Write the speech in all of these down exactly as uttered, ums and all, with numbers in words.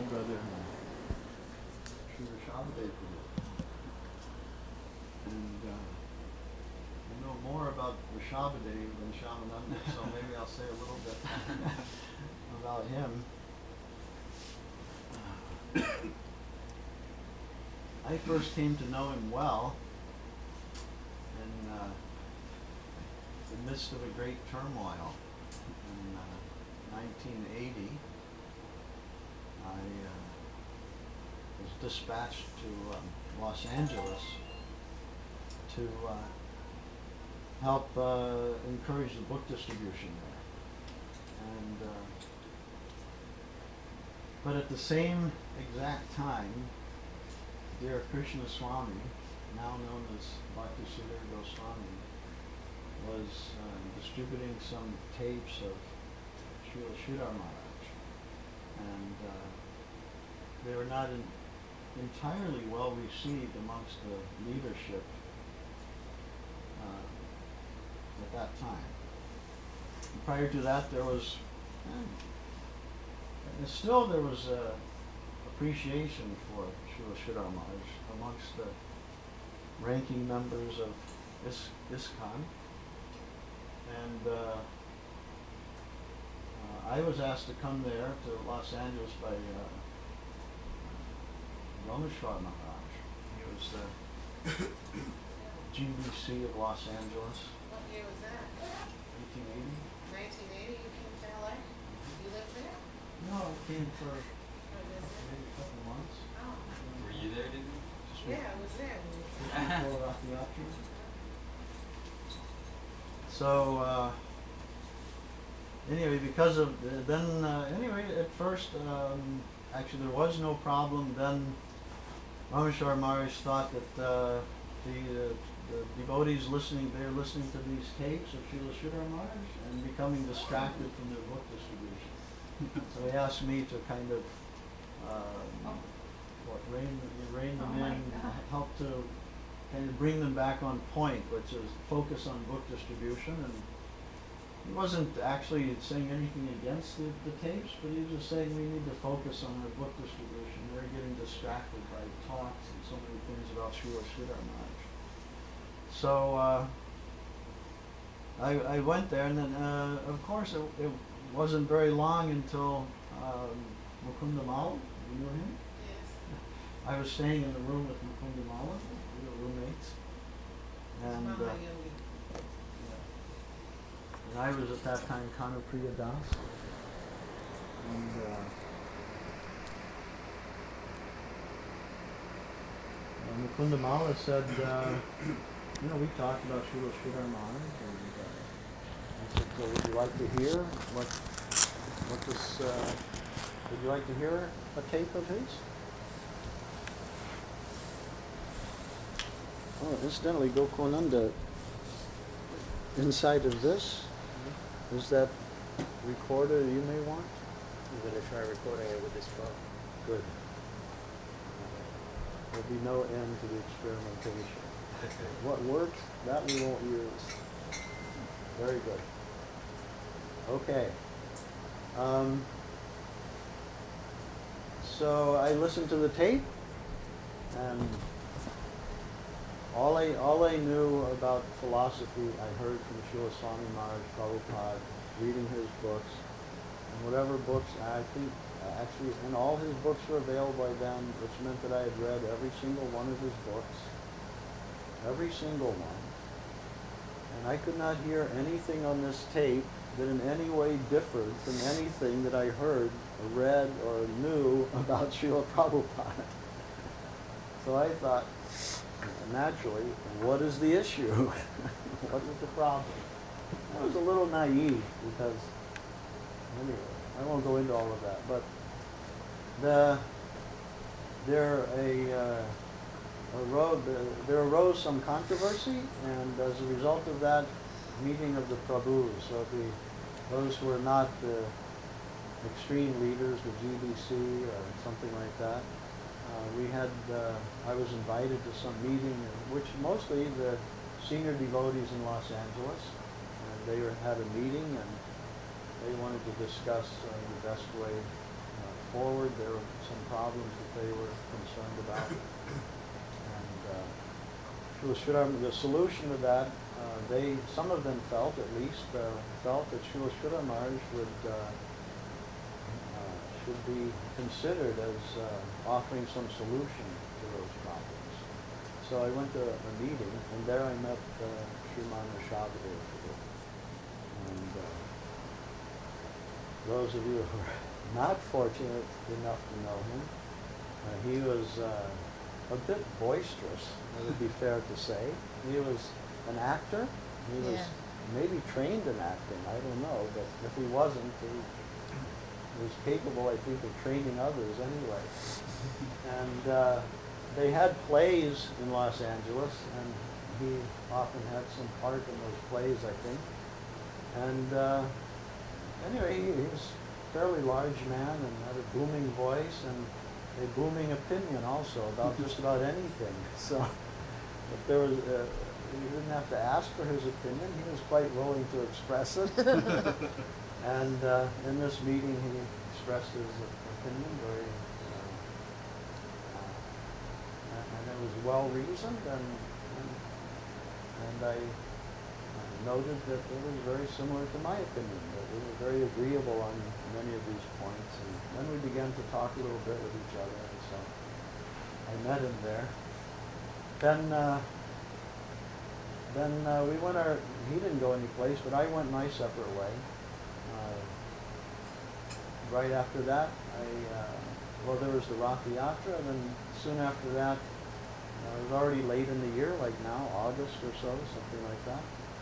brother Srila Shabbadev Prabhu. And uh, I know more about Rishabhadev than Shamananda, so maybe I'll say a little bit about him. I first came to know him well in uh, the midst of a great turmoil in uh, nineteen eighty. I uh, was dispatched to um, Los Angeles to uh, help uh, encourage the book distribution there. And uh, but at the same exact time, dear Krishna Swami, now known as Bhaktisudhara Goswami, was uh, distributing some tapes of Srila Sridhar Maharaj. And uh, they were not in, entirely well received amongst the leadership uh, at that time. And prior to that, there was, eh, and still there was uh, appreciation for Srila Sridhar Maharaj amongst the ranking members of Is- ISKCON. And uh, uh, I was asked to come there to Los Angeles by uh, Rameshwar Maharaj. He was the G B C of Los Angeles. What year was that? eighteen eighty? nineteen eighty, you came to L A? You lived there? No, I came for Or was it? maybe a couple months. Oh, Were you there, didn't you? Just yeah, I was there. when you- before Rathayatra. So uh, anyway, because of uh, then uh, anyway, at first um, actually there was no problem. Then Rameshwar Maharaj thought that uh, the, uh, the devotees listening, they're listening to these tapes of Srila Sridhar Maharaj and becoming distracted from their book distribution. So he asked me to kind of um, what, rein, rein them Oh my in, God. help to kind of bring them back on point, which is focus on book distribution. And he wasn't actually saying anything against the, the tapes, but he was just saying we need to focus on our book distribution. They're getting distracted by talks and so many things about Srila Sridhar Maharaj. So uh, I, I went there, and then uh, of course it, it wasn't very long until um, Mukunda Mala, you knew him? Yes. I was staying in the room with Mukunda Mala, we were roommates. And, Mama uh, Yogi. and I was at that time Kanapriya Das. And uh, and Mukunda Mala said, uh, you know, we talked about Srila Sridhar Maharaj, and uh, I said, so would you like to hear what, what this, uh, would you like to hear a tape of his? Oh, incidentally, Gokulananda, inside of this, is that recorder you may want? I'm going to try recording it with this phone. Good. There'll be no end to the experimentation. What works, that we won't use. Very good. Okay. Um, so I listened to the tape, and all I all I knew about philosophy I heard from Srila Swami Maharaj Prabhupada, reading his books, and whatever books I think uh, actually, and all his books were available by then, which meant that I had read every single one of his books, every single one, and I could not hear anything on this tape that in any way differed from anything that I heard, or read, or knew about Srila Prabhupada. So I thought, naturally, what is the issue? What is the problem? I was a little naive because, anyway, I won't go into all of that, but the there a uh, arose, there arose some controversy, and as a result of that, meeting of the Prabhus, so the those who were not the extreme leaders, the G B C or something like that. Uh, we had, uh, I was invited to some meeting, in which mostly the senior devotees in Los Angeles, and they were, had a meeting, and they wanted to discuss uh, the best way uh, forward. There were some problems that they were concerned about. And uh, Shula Sridhar, the solution to that, uh, they, some of them felt, at least, uh, felt that Shula Sridhar Maharaj would, uh, uh, should be considered as uh, offering some solution to those problems. So I went to a meeting, and there I met uh, Sriman Rishabhadev. And uh, those of you who are not fortunate enough to know him, uh, he was uh, a bit boisterous, it would be fair to say. He was an actor. He was Yeah. maybe trained in acting, I don't know, but if he wasn't, he, he was capable, I think, of training others anyway. And uh, they had plays in Los Angeles, and he often had some part in those plays, I think. And uh, anyway, he, he was a fairly large man and had a booming voice and a booming opinion also about just about anything. So if there was, uh, you didn't have to ask for his opinion, he was quite willing to express it. And uh, in this meeting, he expressed his opinion very, uh, uh, and it was well reasoned, and, and, and I uh, noted that it was very similar to my opinion, that we were very agreeable on many of these points. And then we began to talk a little bit with each other, and so I met him there. Then, uh, then uh, we went our, he didn't go any place, but I went my separate way. Uh, right after that, I, uh, well, there was the Rath Yatra, and then soon after that, uh, it was already late in the year, like now, August or so, something like that.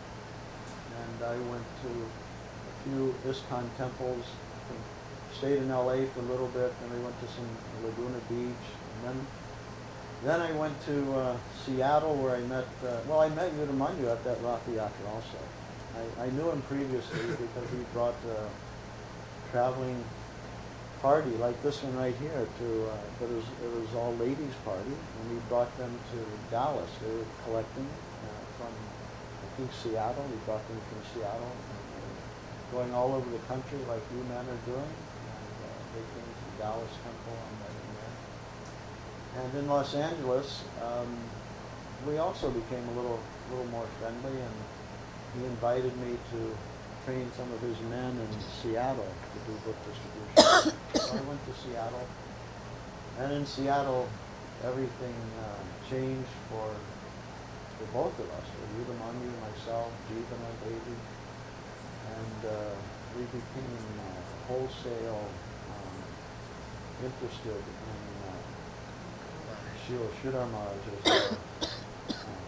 And I went to a few ISKCON temples, stayed in L A for a little bit, then I went to some Laguna Beach, and then then I went to uh, Seattle, where I met, uh, well, I met Yudamanyu at that Rath Yatra also. I, I knew him previously because he brought a traveling party like this one right here to, uh, but it was, it was all ladies party, and he brought them to Dallas. They were collecting uh, from, I think, Seattle. He brought them from Seattle, and, uh, going all over the country like you men are doing. And uh, they came to the Dallas Temple on that in there. And in Los Angeles, um, we also became a little, little more friendly, and he invited me to train some of his men in Seattle to do book distribution. So I went to Seattle, and in Seattle, everything uh, changed for for both of us, for Yudamanyu, myself, Jivana, Devi, and uh, we became uh, wholesale um, interested in uh, Srila Sridhar Maharaj as a uh,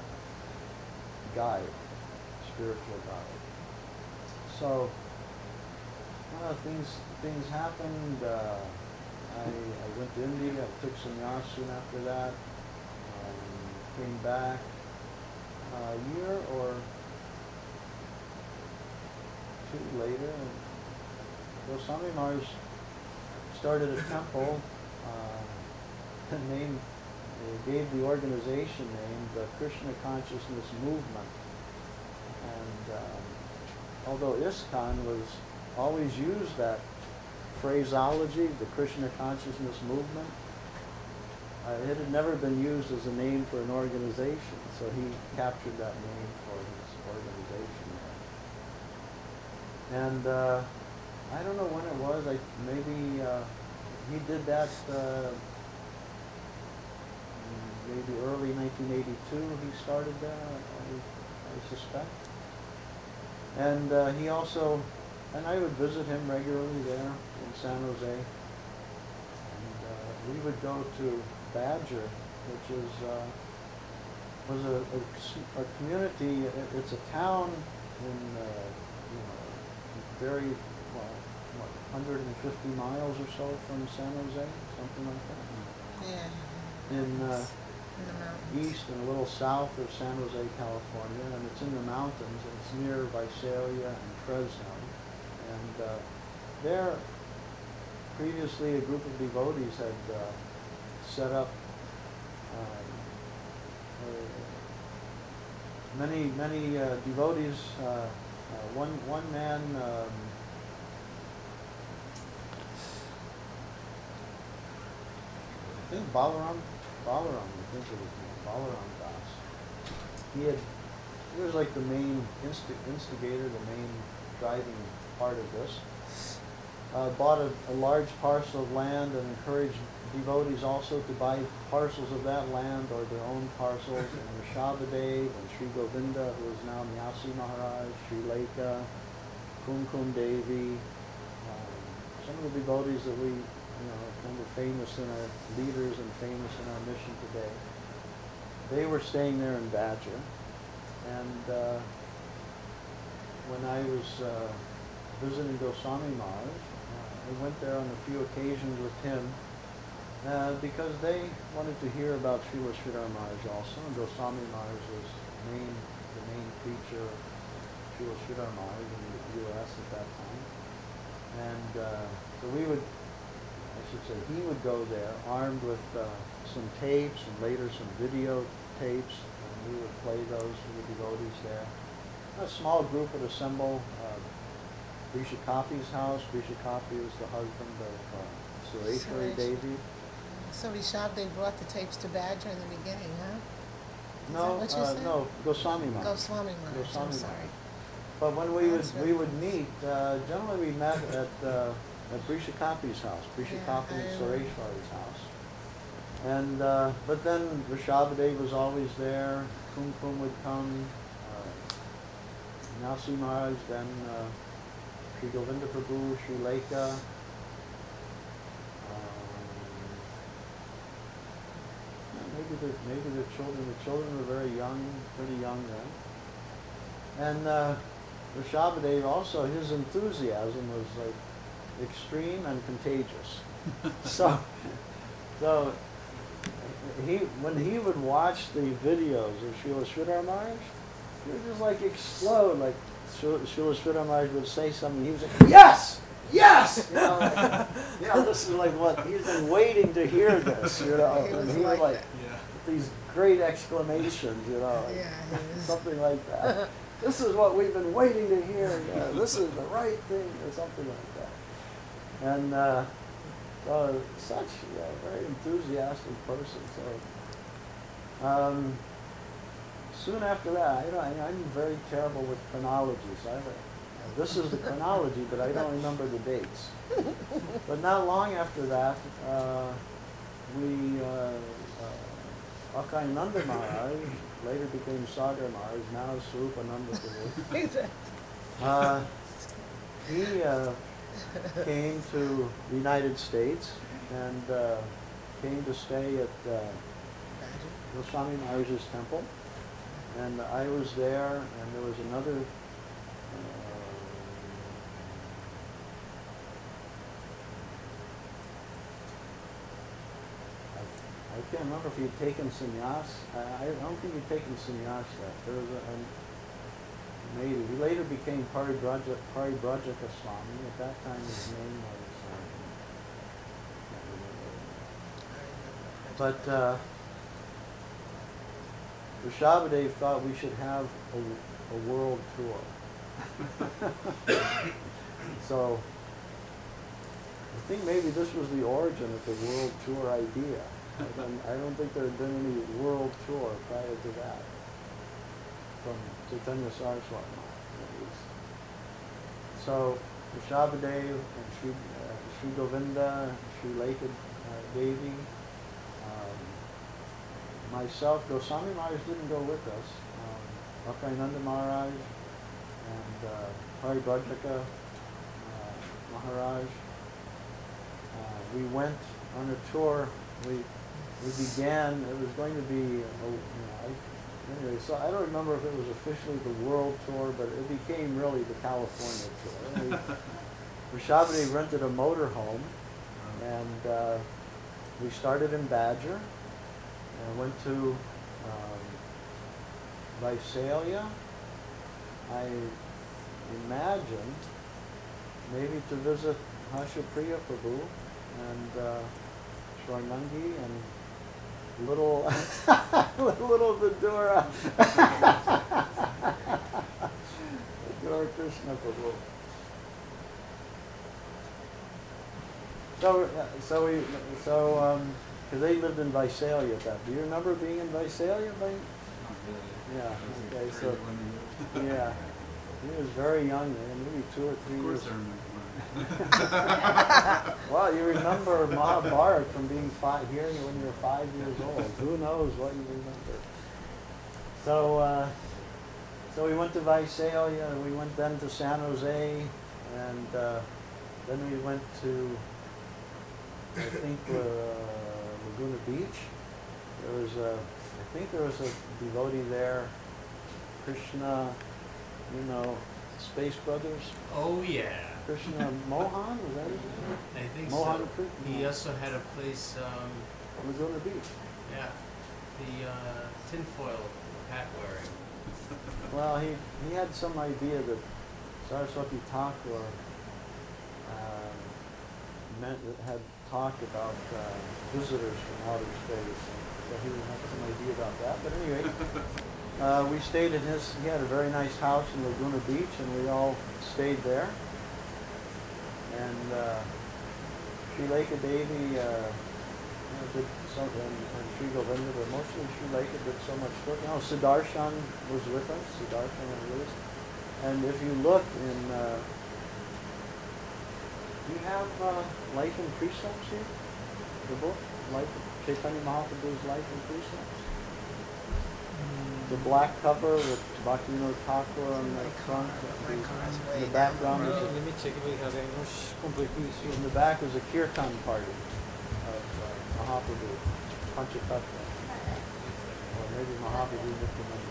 guide, spiritual guide. So uh, things things happened. Uh, I, I went to India. I took sannyas soon after that. Um, came back uh, a year or two later. Goswami Maharaj started a temple. Uh, the name they gave the organization name the Krishna Consciousness Movement, and. Um, Although ISKCON was always used that phraseology, the Krishna Consciousness Movement, uh, it had never been used as a name for an organization, so he captured that name for his organization there. And uh, I don't know when it was, I, maybe uh, he did that uh, maybe early nineteen eighty-two he started there, I, I suspect. And uh, he also, and I would visit him regularly there in San Jose. And uh, we would go to Badger, which is uh, was a, a, a community. It, it's a town in uh, you know very well, what, one hundred fifty miles or so from San Jose, something like that. Yeah. In uh, In the mountains. east and a little south of San Jose, California, and it's in the mountains, and it's near Visalia and Fresno. And uh, there, previously, a group of devotees had uh, set up uh, uh, many, many uh, devotees. Uh, uh, one, one man um, think Balaram, Balaram, I think it was named, Balaram Das. He had, he was like the main insti- instigator, the main driving part of this. Uh, bought a, a large parcel of land and encouraged devotees also to buy parcels of that land or their own parcels. And Rishabhadev and Sri Govinda, who is now Nyasi Maharaj, Sri Leka, Kumkum Devi, um, some of the devotees that we, you know, are kind of famous in our leaders and famous in our mission today. They were staying there in Badger. And uh, when I was uh, visiting Goswami Maharaj, uh, I went there on a few occasions with him uh, because they wanted to hear about Srila Sridhar Maharaj also. And Goswami Maharaj was main, the main preacher of Srila Sridhar Maharaj in the U S at that time. And uh, so we would, I should say, he would go there armed with uh, some tapes and later some video tapes, and we would play those for the devotees there. A small group would assemble. Uh, Brisha Kapi's house. Brisha Kapi was the husband of uh, Sureshwari Suresh. Devi. So Rishab, they brought the tapes to Badger in the beginning, huh? Is No, that what you uh, said? no, Goswami Maharaj. Goswami Maharaj, Goswami I'm sorry. Maharaj. But when we would That's we really would nice. meet, uh, generally we met at uh, at Brisha Kapi's house, Brisha Yeah, Kapi I and remember. Sureshwari's house. And uh, but then Rishabhadev was always there. Kumkum would come. Uh, Nasi Maharaj, then uh, Sri Govinda Prabhu, Sri Leka. Um, maybe the maybe the children the children were very young, pretty young then. And uh, Rishabhadev also, his enthusiasm was like extreme and contagious. so, so he when he would watch the videos of Srila Sridhar Maharaj, he would just like explode. Like Srila Srila Sridhar Maharaj would say something, he was like, "Yes, yes!" You know, like, you know, this is like what he's been waiting to hear this. You know, He and was he would like like that. these great exclamations. You know, like, Yeah, he was. something like that. This is what we've been waiting to hear. You know, this is the right thing, or something like that. And uh, so such a very enthusiastic person. So um, soon after that, I don't, I, I'm very terrible with chronology. So I, this is the chronology, but I don't remember the dates. But not long after that, uh, we uh, uh, Akai Nanda Maharaj later became Sagar Maharaj, now Swarupananda Prabhu. Uh, he uh, came to the United States and uh, came to stay at uh, Goswami Maharaj's temple. And I was there, and there was another uh, I, I can't remember if he had taken sannyas. I, I don't think he'd taken sannyas yet. There was a, a maybe. He later became Paribraja, Paribrajaka Swami. At that time his name was, uh, but uh, Rishabhadev thought we should have a, a world tour. So I think maybe this was the origin of the world tour idea. I don't, I don't think there had been any world tour prior to that from Chaitanya Saraswati. at least. So Rishabhadev and Sri, uh, Sri Govinda, Sri Leka uh, Devi, um, myself, Goswami Maharaj didn't go with us. Um, Bhaktinanda Maharaj and uh, Paribrajaka uh, Maharaj. Uh, we went on a tour. We we began. It was going to be, a, you know, I, anyway. So I don't remember if it was officially the world tour, but it became really the California tour. We, Rishabhadev rented a motorhome, and uh, we started in Badger. And went to um, Visalia, I imagine, maybe to visit Hashapriya Prabhu and uh, Shwarnangi and little little Vidura Vidura Krishna Prabhu. So uh, so we so um, because they lived in Visalia at that. Do you remember being in Visalia? By, Not really. yeah. Just Okay. very So limited. yeah, he was very young then, maybe two or three Of years. course I remember. Well, you remember Mahabharat from being five, hearing it when you were five years old. Who knows what you remember? So, uh, so we went to Visalia. We went then to San Jose, and uh, then we went to, I think, uh, Laguna Beach. There was a, I think there was a devotee there, Krishna, you know, Space Brothers. Oh yeah, Krishna Mohan, was that his name? I think Mohan so. Krishna. He also had a place, um, Laguna Beach. yeah, the uh, tinfoil hat wearing. Well, he, he had some idea that Saraswati Thakur uh, meant, had talked about uh, visitors from outer space. So he had some idea about that. But anyway, uh, we stayed in his, he had a very nice house in Laguna Beach, and we all stayed there. And uh, Sri Lekha Devi uh, you know, did so, and, and Sri Govinda, but mostly Sri Lekha did so much work. You know, Sudarshan was with us, Sudarshan and Liz. And if you look in, uh, do you have uh, Life and Precepts here? The book? Life, Chaitanya Mahaprabhu's Life and Precepts? The black cover with Bhaktivinoda Thakur on the front. My car's In way the down background the is road. a Let me check if we have English completely. in the back was a kirtan party of uh, Mahaprabhu, Panchatattva. Or maybe Mahaprabhu Nityananda.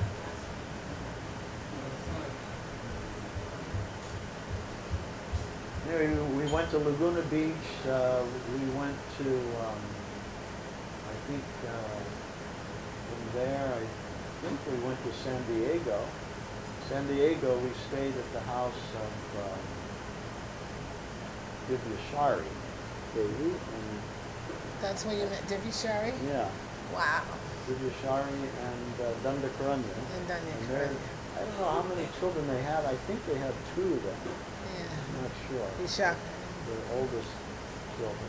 Anyway, we we went to Laguna Beach. Uh, we went to, um, I think, uh, from there, I think we went to San Diego. San Diego, we stayed at the house of um, Divya Shari Devi, and That's where you met Devi Shari? yeah, Wow. Divya Shari and uh, Danda Karanya. And Danya And they're- Karanya. I don't know how many children they had. I think they had two of them. Yeah. I'm not sure. He's shocked. The oldest children.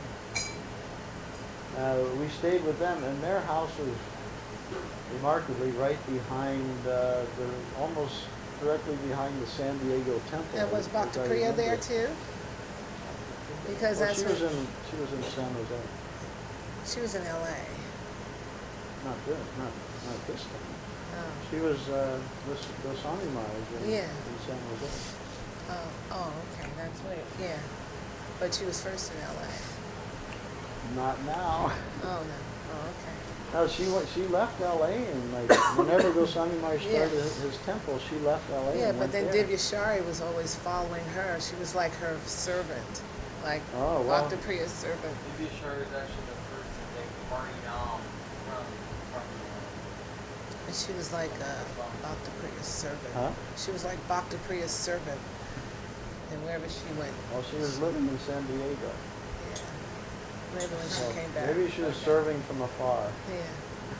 Uh, we stayed with them, and their house was remarkably right behind, uh, the almost directly behind the San Diego Temple. And was as Bhakti I Priya there remember. too? Because Well, that's she where was in she was in San Jose. she was in L A. Not this, not not this time. Oh. She was uh, this Goswami Maharaj in, Yeah. in San Jose. Oh, oh, okay, that's weird. Yeah. But she was first in L A. Not now. Oh no. Oh, okay. No, she went, she left L A and like whenever Goswami Maharaj Yeah. started his, his temple, she left L A Yeah, and but went then there. Divya Shari was always following her. She was like her servant, like Oh, wow. Bhakti Priya's servant. Divya Shari is actually the first to take Marinam from from And she was like uh, Bhakti Priya's servant. Huh? She was like Bhakti Priya's servant. And wherever she went, Well, she was living in San Diego. yeah. Maybe when she So came back. maybe she was serving from afar. Yeah.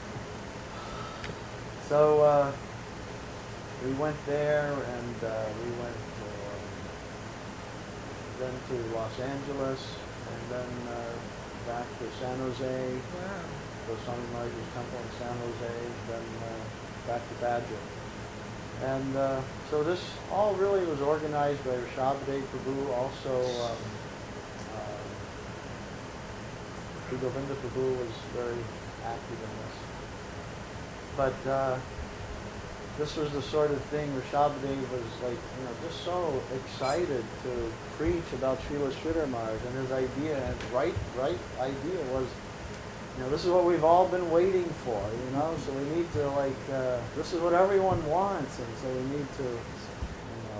So uh, we went there, and uh, we went to, um, then to Los Angeles, and then uh, back to San Jose, Wow. Goswami Maharaj's temple in San Jose, then uh, back to Badger. And uh, so this all really was organized by Rishabhdev Prabhu, also um, uh, Sri Govinda Prabhu was very active in this. But uh, this was the sort of thing, Rishabhdev was like, you know, just so excited to preach about Srila Sridhar Maharaj, and his idea, and right, right idea was, you know, this is what we've all been waiting for, you know, so we need to like, uh, this is what everyone wants, and so we need to, you know,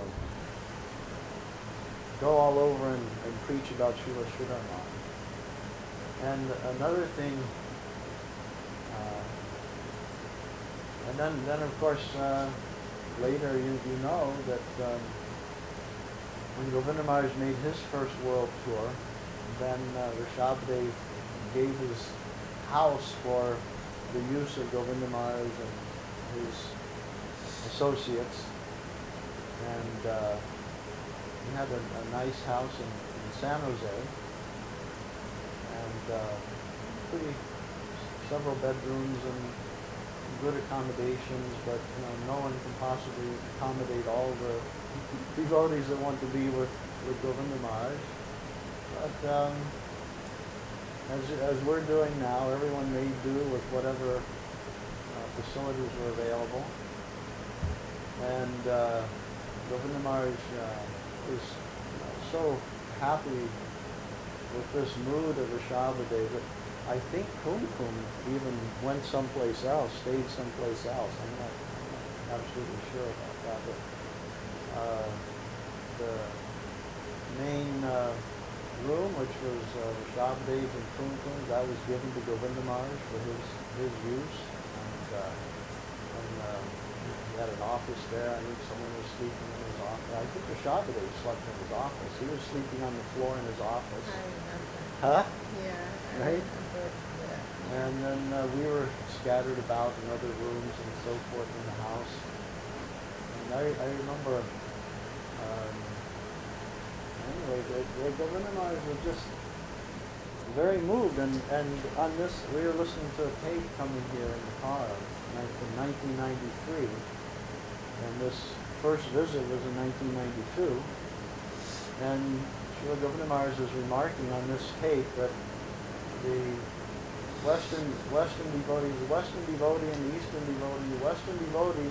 go all over and, and preach about Srila Sridhar Maharaj. And another thing, uh, and then, then of course, uh, later you, you know that um, when Govinda Maharaj made his first world tour, then uh, Rishabhdev gave his house for the use of Govinda Maharaj and his associates. And uh, he had a, a nice house in, in San Jose. And uh, pretty, several bedrooms and good accommodations, but, you know, no one can possibly accommodate all the devotees that want to be with, with Govinda Maharaj. But, um, as, as we're doing now, everyone made do with whatever uh, facilities were available. And uh, Govinda Maharaj uh, was, you know, so happy with this mood of Rishabhadev that I think Kumkum even went someplace else, stayed someplace else. I'm not, I'm not absolutely sure about that, but uh, the main uh, room, which was uh, Rishabhadev and Kumkum, that was given to Govinda Maharaj for his, his use. And, uh, and uh, he had an office there. I think someone was sleeping in his office. I think Rishabhadev slept in his office. He was sleeping on the floor in his office. I remember. Huh? Yeah, I Right? remember that. And then uh, we were scattered about in other rooms and so forth in the house. And I, I remember, um, anyway, the, the Govinda Maharaj was just very moved. And, and on this, we were listening to a tape coming here in the car like, from nineteen ninety-three. And this first visit was in nineteen ninety-two. And Srila Govinda Maharaj was remarking on this tape that the Western Western devotee, the Western devotee and the Eastern devotee, the Western devotee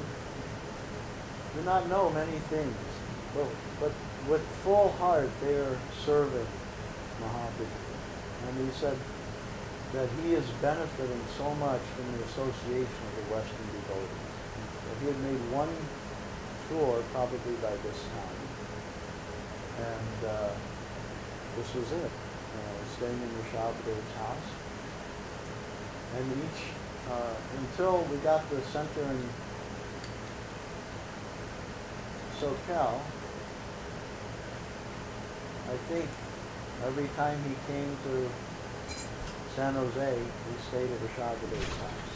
do not know many things, but, but with full heart they are serving Mahaprabhu. And he said that he is benefiting so much from the association of the Western devotees. That he had made one tour probably by this time, and uh, this was it. Uh, staying in Rishabhadev's house. And each, uh, until we got the center in SoCal, I think every time he came to San Jose, he stayed at Rishabhadev's house.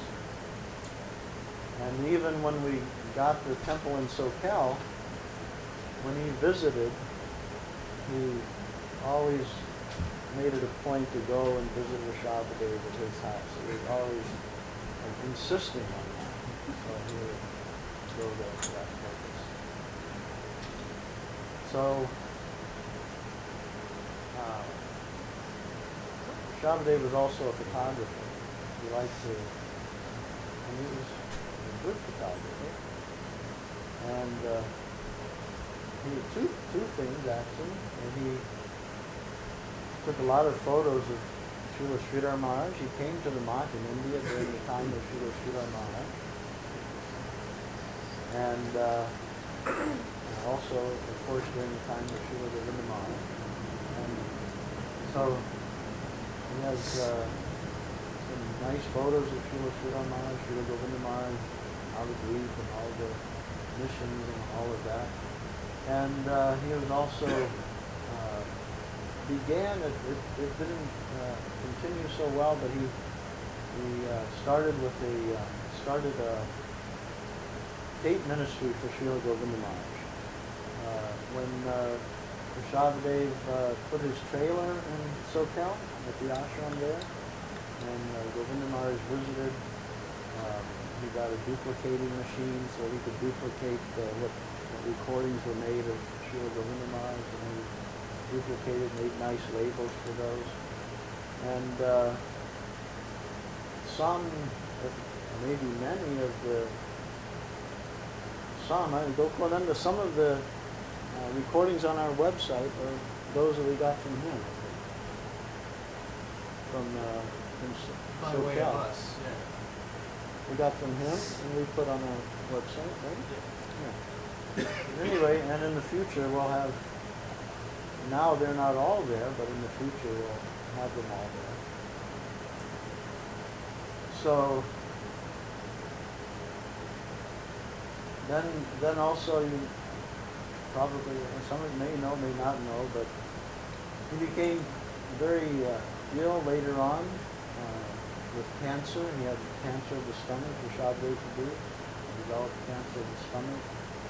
And even when we got the temple in SoCal, when he visited, he always made it a point to go and visit Rishabhadev at his house. He was always like, insisting on that. So he would go there for that purpose. So, uh, Rishabhadev was also a photographer. He liked to, and he was a good photographer. And uh, he did two, two things actually. And he took a lot of photos of Srila Sridhar Maharaj. He came to the Math in India during the time of Srila Sridhar Maharaj. And uh, also, of course, during the time of Srila Govinda Maharaj. And so he has uh, some nice photos of Srila Sridhar Maharaj, Srila Govinda Maharaj, Navadvip, and all the missions and all of that. And uh, he was also uh, began, it, it, it didn't uh, continue so well, but he he uh, started with a, uh, started a tape ministry for Srila Govinda Maharaj. Uh, when uh, Rishabhadev uh, put his trailer in SoCal, at the ashram there, and uh, Govinda Maharaj visited, um, he got a duplicating machine so he could duplicate uh, what, what recordings were made of Srila Govinda Maharaj, and he duplicated, made nice labels for those. And uh, some, if maybe many of the, some, I mean, Gokulananda, some of the uh, recordings on our website are those that we got from him. From, uh, from S- By way of SoCal. us, yeah. We got from him and we put on our website, right? Yeah. Anyway, and in the future we'll have, now they're not all there, but in the future we'll have them all there. So, then, then also you probably, some of you may know, may not know, but he became very uh, ill later on uh, with cancer. He had cancer of the stomach, Rishabhadev Prabhu. He developed cancer of the stomach.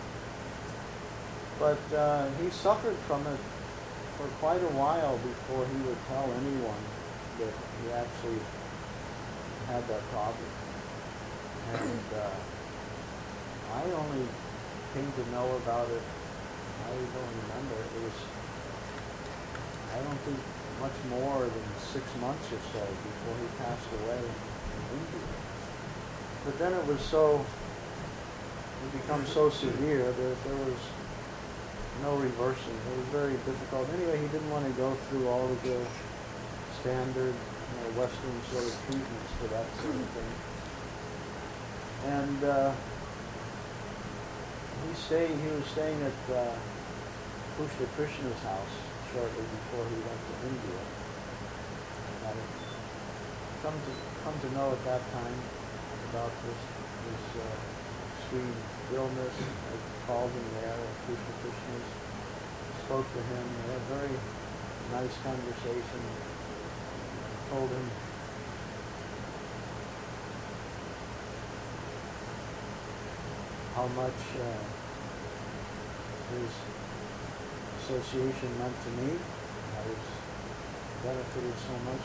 But uh, he suffered from it for quite a while before he would tell anyone that he actually had that problem. And uh, I only came to know about it, I don't remember, it was, I don't think much more than six months or so before he passed away in India. But then it was so, it became so severe that there was no reversing. It was very difficult. Anyway, he didn't want to go through all of the standard, you know, Western sort of treatments for that sort of thing. And uh, he stayed. He was staying at uh, Pushta Krishna's house shortly before he went to India. And I had come to come to know at that time about this this uh, extreme illness. I called him there at Pushta Krishna's, spoke to him. We had a very nice conversation. Told him how much uh, his association meant to me. I was benefited so much.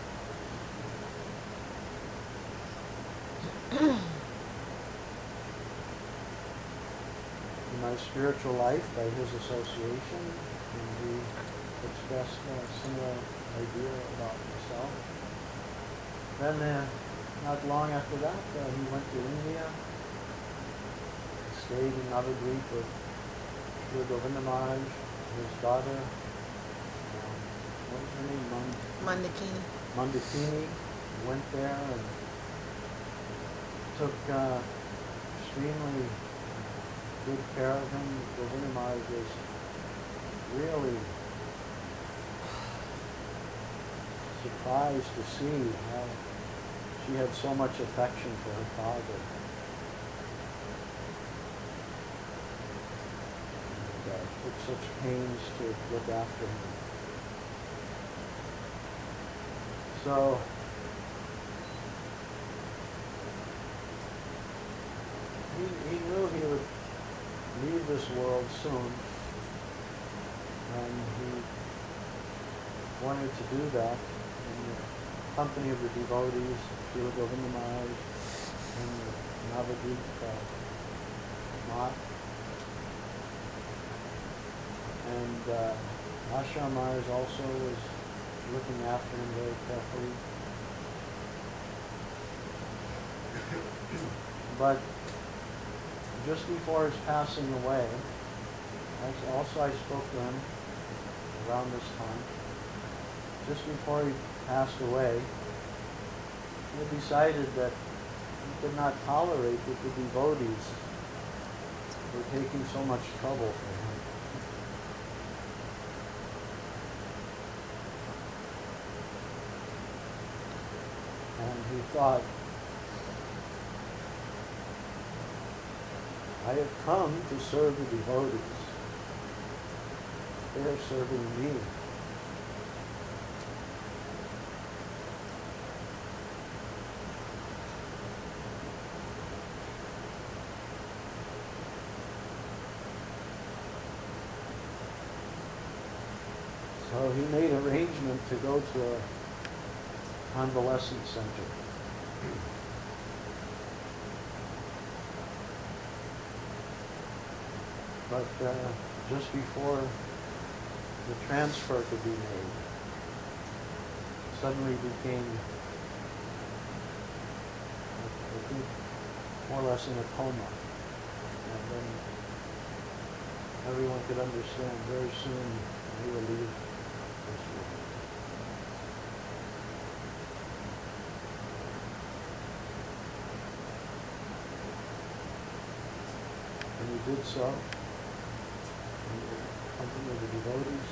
In my spiritual life by his association, and he expressed a similar idea about myself. Then, uh, not long after that, uh, he went to India, stayed in Navadvip with Sri Govinda Maharaj, his daughter, um, what was her name? Mand- Mandakini. Mandakini. Went there and took uh, extremely good care of him. Govinda Maharaj was really surprised to see how she had so much affection for her father. And uh, took such pains to look after him. So, he, he knew he would leave this world soon, and he wanted to do that in the company of the devotees, Srila Govinda Maharaj, and the Navadvip uh, Math. And uh, Ashram Maharaj also was looking after him very carefully. But just before his passing away, I- also I spoke to him around this time. Just before he passed away, he decided that he could not tolerate that the devotees were taking so much trouble for him. And he thought, I have come to serve the devotees. They are serving me. So he made arrangement to go to a convalescent center. But uh, just before the transfer could be made, suddenly became, I think, more or less in a coma. And then everyone could understand very soon he will leave this world. And he did so in the company of the devotees.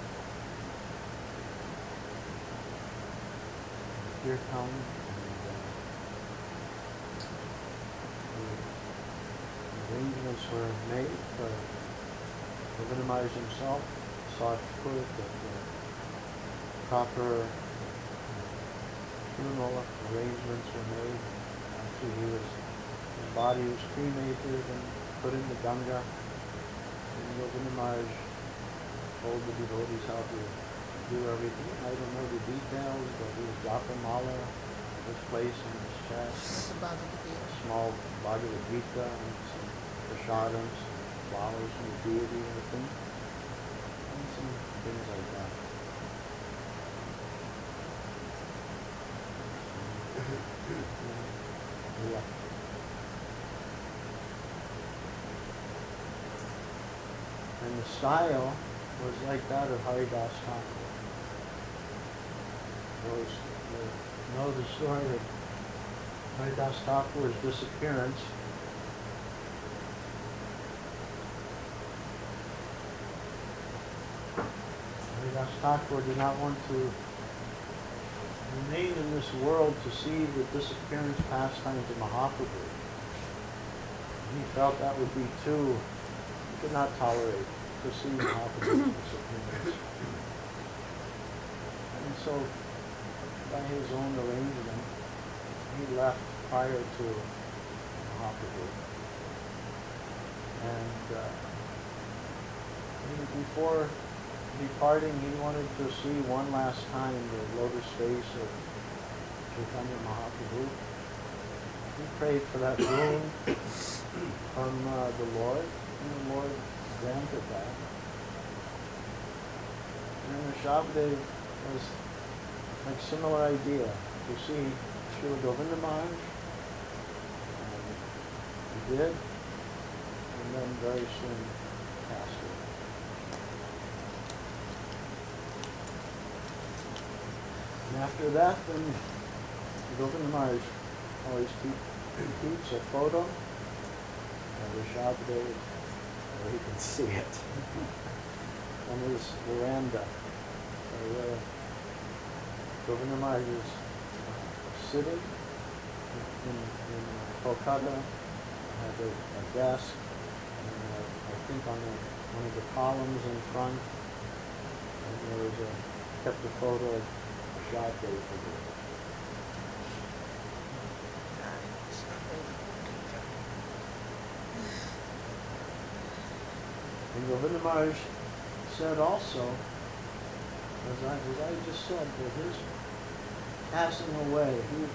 Kirtan, and uh, the arrangements were made for Govinda Maharaj himself, saw to it that the proper funeral arrangements were made. Actually, he was, his body was cremated and put in the Ganga. And Govinda Maharaj told the devotees how to do everything. I don't know the details, but it was Japamala, was placed on his chest. The Bhagavad A Gita. small Bhagavad Gita and some prasadams, flowers from the deity and everything. And some things like that. Yeah. And the style was like that of Haridas Thakur. Those who know the story of Haridas Thakur's disappearance. Haridas Thakur did not want to remain in this world to see the disappearance pastimes of Mahaprabhu. He felt that would be too, he could not tolerate to see Mahaprabhu's disappearance. And so, by his own arrangement, he left prior to Mahaprabhu. And uh, he, before departing, he wanted to see one last time the lotus face of Chaitanya Mahaprabhu. He prayed for that boon from uh, the Lord, and the Lord granted that. And Rishabhdev was like similar idea to see Srila Govinda Maharaj. And he did, and then very soon passed away. And after that, then Govinda Maharaj always keep, keeps a photo of Rishabhdev where he can see it on his veranda. So, uh, Govinda Maharaj is uh, sitting in, in Kolkata, had a, a desk, and uh, I think on the, one of the columns in front, and there was a, kept a photo of Rishabhdev for the And Govinda Maharaj said also, as I, as I just said, that his passing away, he,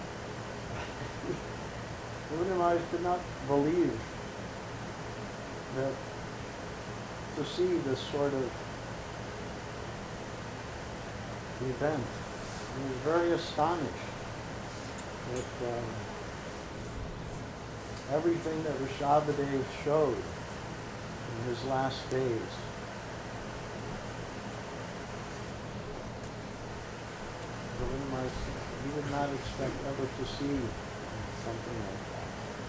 Govinda Maharaj could not believe that to see this sort of event. He was very astonished that um, everything that Rishabhdev showed in his last days. Govinda Maharaj, he did not expect ever to see something like that.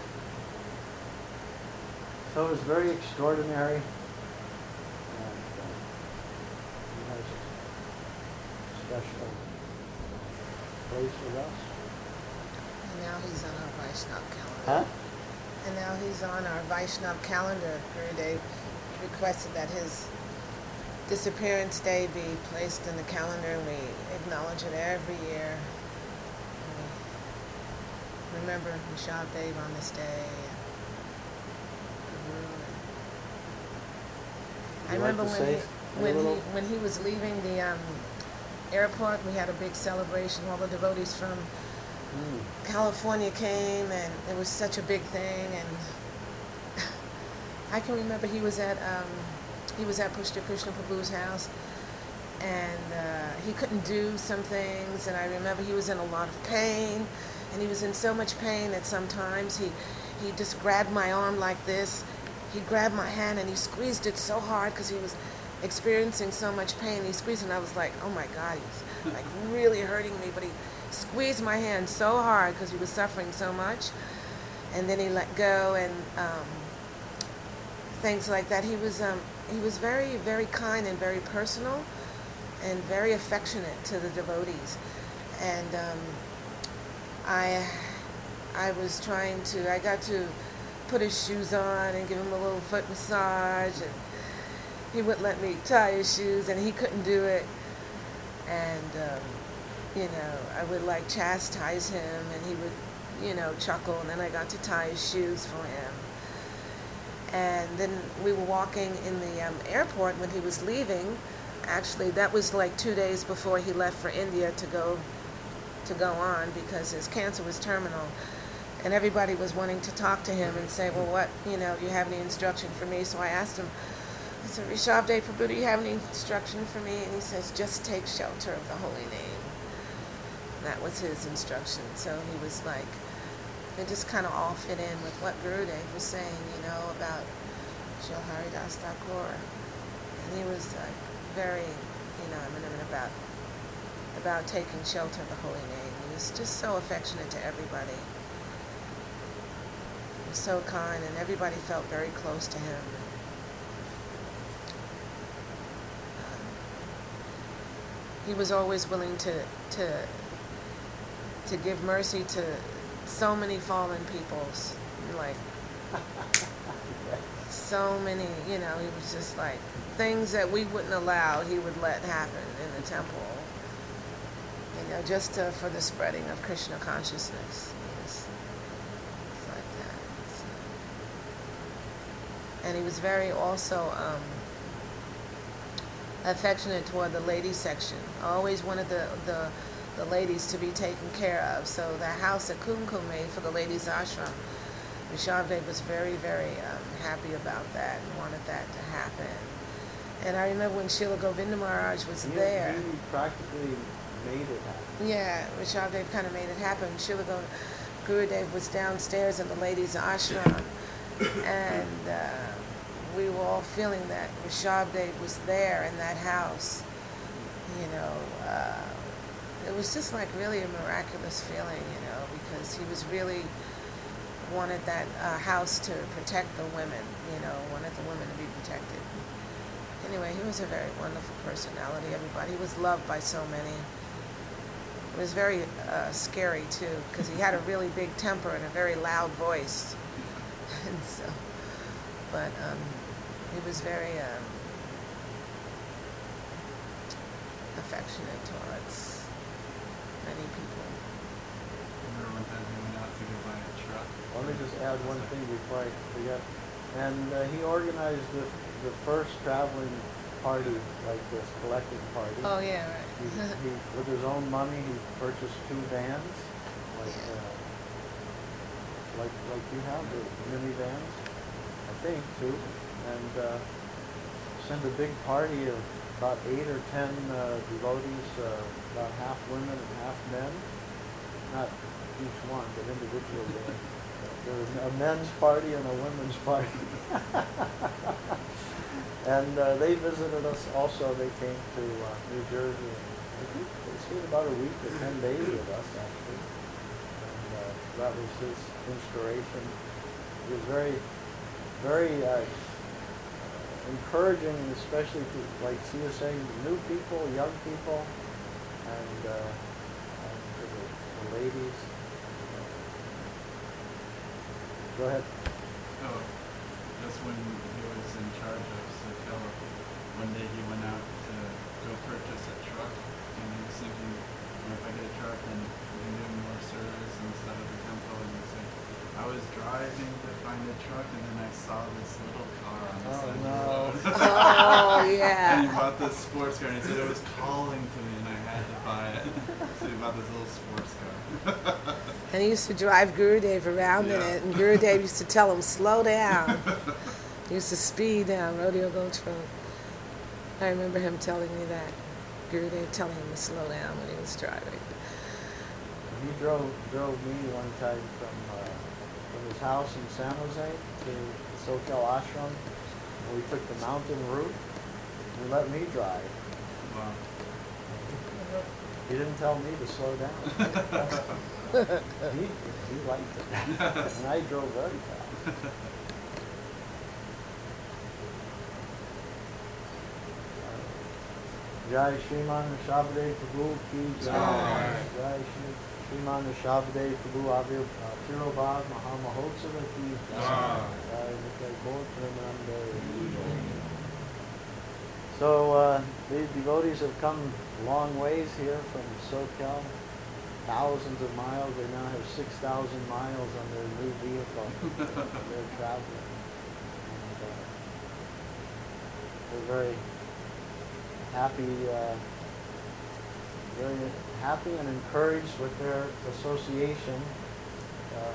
So it was very extraordinary, and uh, he has a special place with us. And now he's on our Vaishnav calendar. Huh? And now he's on our Vaishnav calendar. Gurudev requested that his disappearance day be placed in the calendar, and we acknowledge it every year. We remember Rishabhdev on this day. Guru. I Would you like remember to when say he a when little? he when he was leaving the um, airport. We had a big celebration. All the devotees from Mm. California came, and it was such a big thing. And I can remember he was at um, he was at Pushta Krishna Prabhu's house, and uh, he couldn't do some things. And I remember he was in a lot of pain, and he was in so much pain that sometimes he he just grabbed my arm like this. He grabbed my hand and he squeezed it so hard because he was experiencing so much pain. He squeezed, and I was like, oh my God, he's like really hurting me. But he squeezed my hand so hard because he was suffering so much, and then he let go, and um, things like that. He was um, he was very, very kind and very personal and very affectionate to the devotees. And um, I I was trying to I got to put his shoes on and give him a little foot massage, and he wouldn't let me tie his shoes, and he couldn't do it. And um, you know, I would like chastise him, and he would, you know, chuckle, and then I got to tie his shoes for him. And then we were walking in the um, airport when he was leaving. Actually, that was like two days before he left for India to go to go on because his cancer was terminal. And everybody was wanting to talk to him and say, well, what, you know, do you have any instruction for me? So I asked him, I said, Rishabh Dev Prabhu, do you have any instruction for me? And he says, just take shelter of the holy name. That was his instruction. So he was like, it just kind of all fit in with what Gurudev was saying, you know, about Shri Haridas Thakur. And he was like very, you know, I mean, I mean about, about taking shelter of the holy name. He was just so affectionate to everybody. He was so kind, and everybody felt very close to him. Um, he was always willing to, to, to give mercy to so many fallen peoples, like so many, you know, he was just like, things that we wouldn't allow, he would let happen in the temple, you know, just to, for the spreading of Krishna consciousness. It was, it's like that. So. And he was very also um, affectionate toward the lady section. Always wanted the, the the ladies to be taken care of. So the house that Kumkum made for the ladies' ashram, Rishabh Dev was very, very um, happy about that and wanted that to happen. And I remember when Srila Govinda Maharaj was He, there. he practically made it happen. Yeah, Rishabh Dev kind of made it happen. Srila Go- Gurudev was downstairs in the ladies' ashram, and uh, we were all feeling that Rishabh Dev was there in that house. You know, uh, it was just like really a miraculous feeling, you know, because he was really wanted that uh, house to protect the women, you know, wanted the women to be protected. Anyway, he was a very wonderful personality, everybody. He was loved by so many. It was very uh, scary, too, because he had a really big temper and a very loud voice. And so, but um, he was very um, affectionate towards many people. Remember one time he went out to go buy a truck? Let me just add one thing before I forget. And uh, he organized the, the first traveling party like this, collective party. Oh, yeah, He, right. he, with his own money, he purchased two vans, like Yeah. uh, like like you have the minivans, I think, too, and uh, sent a big party of about eight or ten uh, devotees, uh, about half women and half men. Not each one, but individually. There, there was a men's party and a women's party. And uh, they visited us also. They came to uh, New Jersey. And I think they stayed about a week or ten days with us, actually. And uh, that was his inspiration. He was very, very uh, encouraging, especially to, like she was saying, new people, young people, and, uh, and to the, the ladies. Go ahead. Oh, that's when he was in charge of Sotelo. One day he went out to go purchase a truck, and he was thinking, well, if I get a truck, then we can do more service instead of the temple. And he said, I was driving to find a truck, and then I saw this little car on the Oh, side no. of the road. Oh, And he yeah. bought this sports car, and he said it was calling to me, and I had to buy it. So he bought this little sports car. And he used to drive Gurudev around in Yeah. it, and Gurudev used to tell him, slow down. He used to speed down Rodeo Gulch Road. I remember him telling me that. Gurudev telling him to slow down when he was driving. He drove drove me one time from uh, from his house in San Jose to the Socal Ashram, and we took the mountain route. He let me drive. Wow. He didn't tell me to slow down. he he liked it, and I drove very fast. Jai Shriman Rishabdev Prabhu ki Jai. Jai. Jai Shri Shriman Rishabdev Prabhu Avir Tirobhag Mahamahotsava ki Jai. Jai. Jai Nitai Gaur Premanande. So uh, these devotees have come long ways here from SoCal, thousands of miles. They now have six thousand miles on their new vehicle. They're traveling. And, uh, they're very happy, uh, very happy and encouraged with their association. Uh,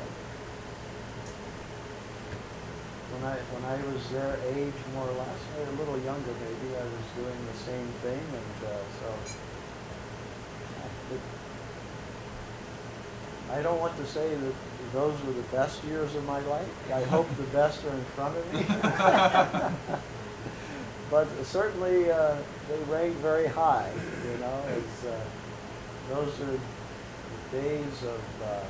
When I, when I was their age, more or less, or a little younger maybe, I was doing the same thing, and uh, so it, I don't want to say that those were the best years of my life. I hope the best are in front of me. But certainly uh, they rank very high, you know, as uh, those are the days of uh,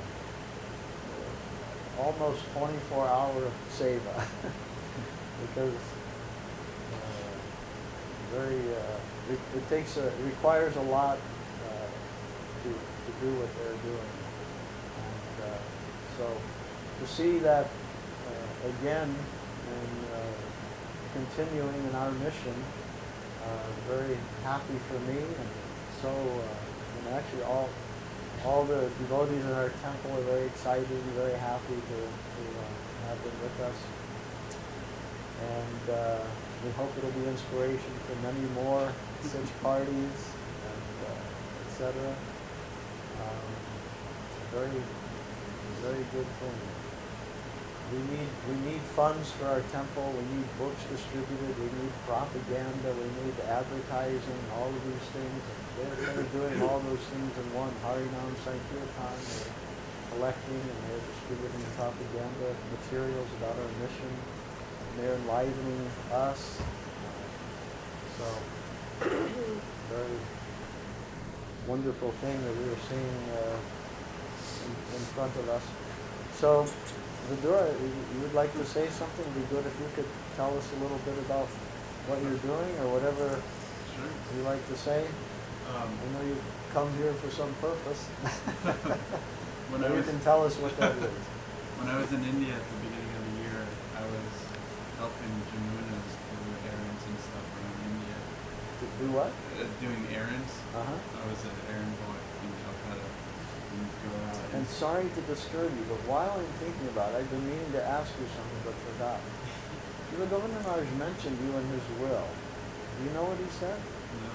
almost twenty-four hour seva because uh, very uh, it, it takes a it requires a lot uh, to to do what they're doing, and uh, so to see that uh, again and uh, continuing in our mission, uh, very happy for me, and so uh, and actually all. All the devotees in our temple are very excited and very happy to, to uh, have them with us. And uh, we hope it'll be inspiration for many more such parties, and uh, et cetera. Um, very, very good thing. We need, we need funds for our temple. We need books distributed. We need propaganda. We need advertising. All of these things. They're, they're doing all those things in one. Harinam Sankirtan. They're collecting and they're distributing propaganda materials about our mission. And they're enlivening us. So, very wonderful thing that we are seeing uh, in, in front of us. So. Vidura, you would like to say something? It'd be good if you could tell us a little bit about what you're doing or whatever Sure. you like to say. Um, I know you've come here for some purpose. when I you was can tell us what that is. when I was in India at the beginning of the year, I was helping Jamunas do errands and stuff around India. To do what? Uh, doing errands. Uh-huh. I was an errand boy in Calcutta. And go out And sorry to disturb you, but while I'm thinking about it, I've been meaning to ask you something but forgot. The Governor Maharaj mentioned you in his will. Do you know what he said? No.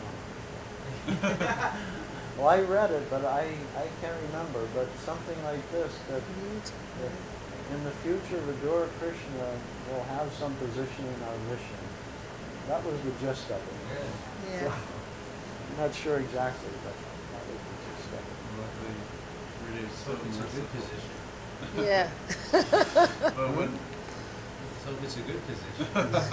Well, I read it, but I, I can't remember. But something like this, that, that in the future, Vidura Krishna will have some position in our mission. That was the gist of it. Yeah. So, I'm not sure exactly, but that was the gist of it. Luckily, really so So it's a good merciful. position. Yeah. But when So it's a good position.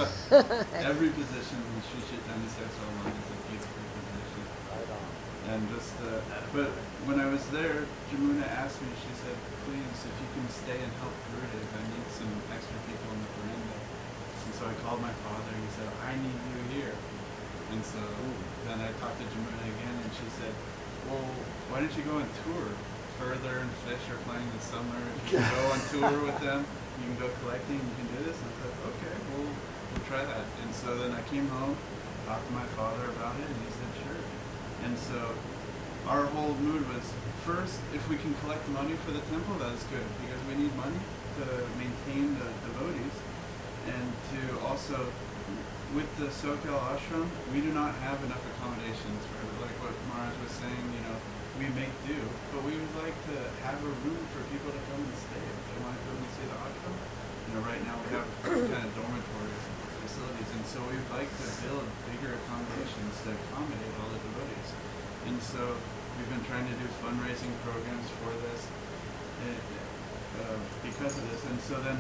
every position in Sri Chaitanya Sexual is a beautiful position. Right on. And just, uh, but when I was there, Jamuna asked me, she said, please, if you can stay and help Gurudev, I need some extra people in the veranda. And so I called my father, and he said, I need you here. And so then I talked to Jamuna again, and she said, well, why don't you go on tour? Further and Fish are playing this summer. If you can go on tour with them, you can go collecting, you can do this. And I said, okay, we'll, we'll try that. And so then I came home, talked to my father about it, and he said, sure. And so our whole mood was, first, if we can collect money for the temple, that is good, because we need money to maintain the devotees. And to also, with the Sokel ashram, we do not have enough accommodations for, like what Maharaj was saying, you know, we make do, but we would like to have a room for people to come and stay if they want to come and see the ashram. You know, right now we have kind of dormitory facilities, and so we'd like to build bigger accommodations to accommodate all the devotees. And so we've been trying to do fundraising programs for this uh, uh, because of this. And so then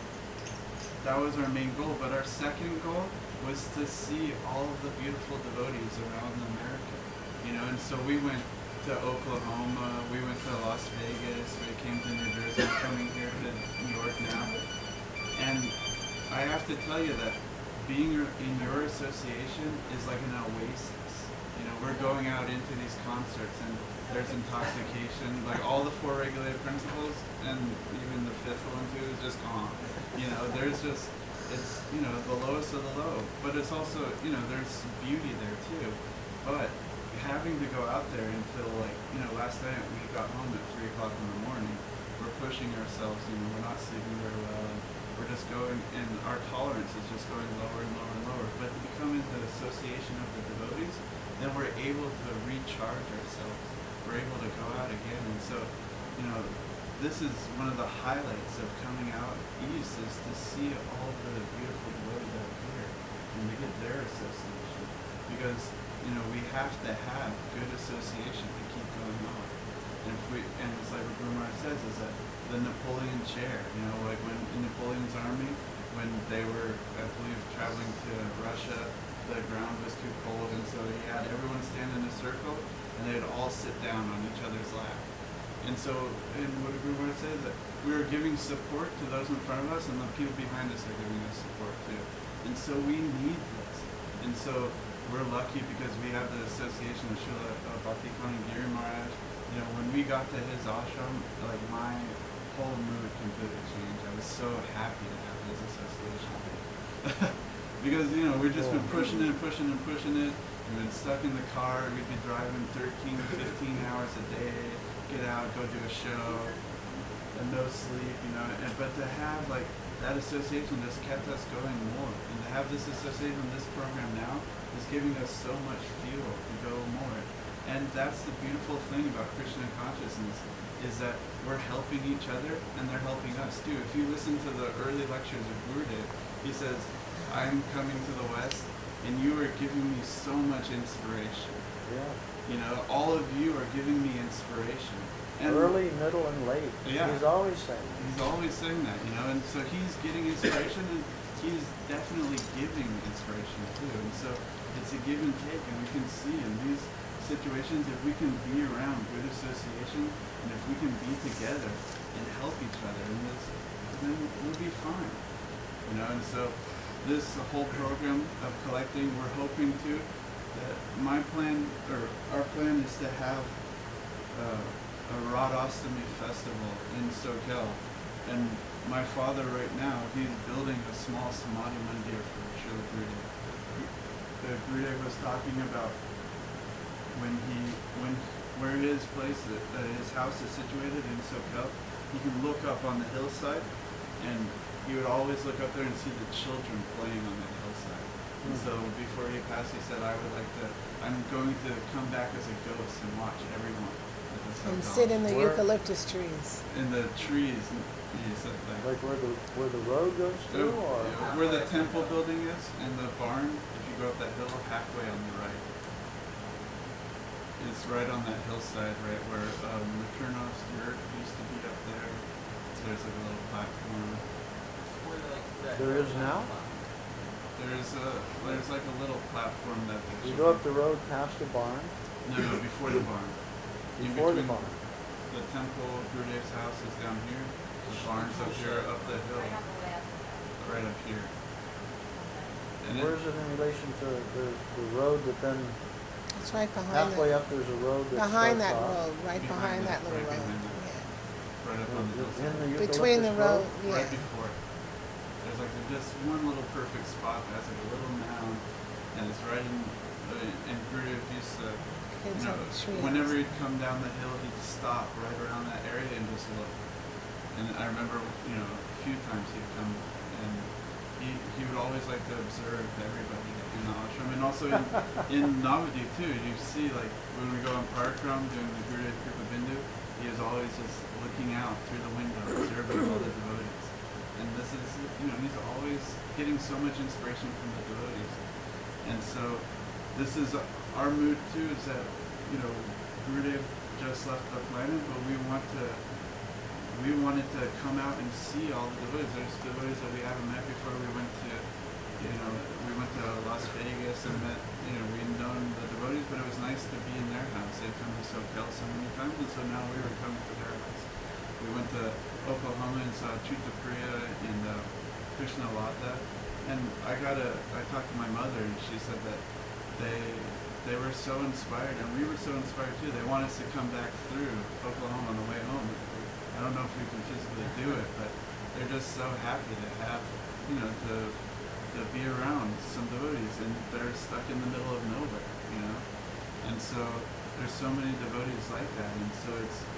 that was our main goal. But our second goal was to see all of the beautiful devotees around America. You know, and so we went to Oklahoma, we went to Las Vegas, we came to New Jersey, we're coming here to New York now. And I have to tell you that being in your association is like an oasis. You know, we're going out into these concerts and there's intoxication, like all the four regulated principles, and even the fifth one too is just gone. You know, there's just, it's, you know, the lowest of the low. But it's also, you know, there's beauty there too. But having to go out there until, like, you know, last night we got home at three o'clock in the morning. We're pushing ourselves, you know, we're not sleeping very well. And we're just going, and our tolerance is just going lower and lower and lower. But to become in the association of the devotees, then we're able to recharge ourselves. We're able to go out again. And so, you know, this is one of the highlights of coming out east, is to see all the beautiful devotees out here and to get their association. Because, you know, we have to have good association to keep going on. And if we, and it's like what Guru Maharaj says, is that the Napoleon chair, you know, like when in Napoleon's army, when they were, I believe, traveling to Russia, the ground was too cold, and so he had everyone stand in a circle, and they'd all sit down on each other's lap. And so, and what Guru Maharaj said, that we are giving support to those in front of us, and the people behind us are giving us support too. And so we need this. And so we're lucky because we have the association of Srila uh, Bhakti Giri Maharaj. You know, when we got to his ashram, like my whole mood completely changed. I was so happy to have his association. Because, you know, we've just been pushing it and pushing and pushing it. We've been stuck in the car. We'd be driving thirteen, fifteen hours a day, get out, go do a show, and no sleep, you know. And, but to have, like, that association just kept us going more. And to have this association, this program now, is giving us so much fuel to go more. And that's the beautiful thing about Krishna consciousness, is that we're helping each other and they're helping us too. If you listen to the early lectures of Gurudev, he says, I'm coming to the West and you are giving me so much inspiration. Yeah. You know, all of you are giving me inspiration. And Early, middle, and late. Yeah. He's always saying that. he's always saying that, you know, and so he's getting inspiration and he's definitely giving inspiration too. And so it's a give and take, and we can see in these situations, if we can be around good association and if we can be together and help each other in this, then we'll be fine. You know, and so this whole program of collecting, we're hoping to, that my plan, or our plan is to have uh, a Radhastami festival in Sokel. And my father right now, he's building a small Samadhi Mandir for Srila Gurudev. The Gurudev was talking about when he, when, where his place, uh, his house is situated in Sokel, he can look up on the hillside, and he would always look up there and see the children playing on that hillside. And so before he passed, he said, I would like to, I'm going to come back as a ghost and watch everyone at the And Sokel. sit in the Where- eucalyptus trees. In the trees, he said that. Like where the where the road goes to, Uh, or where the temple building is, and the barn, if you go up that hill, halfway on the right. It's right on that hillside, right where um, Maternos yurt used to be up there. So there's like a little platform. Where the, like, the There is now? There's a there's like a little platform that the you go up the road past the barn, No, no, before the barn. In before the between- barn. The temple, Gurudev's house is down here. The barn's up here, up the hill, Right on the way up. right up here. And Where it, is it in relation to the, the road that then It's right behind halfway that. up there's a road that Behind starts that off? road, right Behind behind it, that little right road. behind it. Yeah. right up on the In hillside. the Between the eucalyptus road, yeah. Right before it. There's like just one little perfect spot that has like a little mound, and it's right in. Uh, and Gurudev used to, Kids you know, have tree whenever houses. he'd come down the hill, he'd stop right around that area and just look. And I remember, you know, a few times he'd come, and he he would always like to observe everybody in the ashram, and also in, in Navadip too. You see, like when we go on Parakram doing the Gurudev Kripa Bindu, he is always just looking out through the window, observing all the devotees. And this is, you know, he's always getting so much inspiration from the devotees. And so this is our mood too, is that, you know, Gurudev just left the planet, but we want to, we wanted to come out and see all the devotees. There's devotees that we haven't met before. We went to, you know, we went to Las Vegas and met, you know, we'd known the devotees, but it was nice to be in their house. They'd come to Sokel so many times, and so now we were coming to their house. We went to Oklahoma and saw Chuta Priya and uh, Krishna Lata. And I got a, I talked to my mother and she said that they they were so inspired, and we were so inspired too. They want us to come back through Oklahoma on the way home. I don't know if we can physically do it, but they're just so happy to have, you know, to to be around some devotees, and they're stuck in the middle of nowhere, you know. And so there's so many devotees like that, and so it's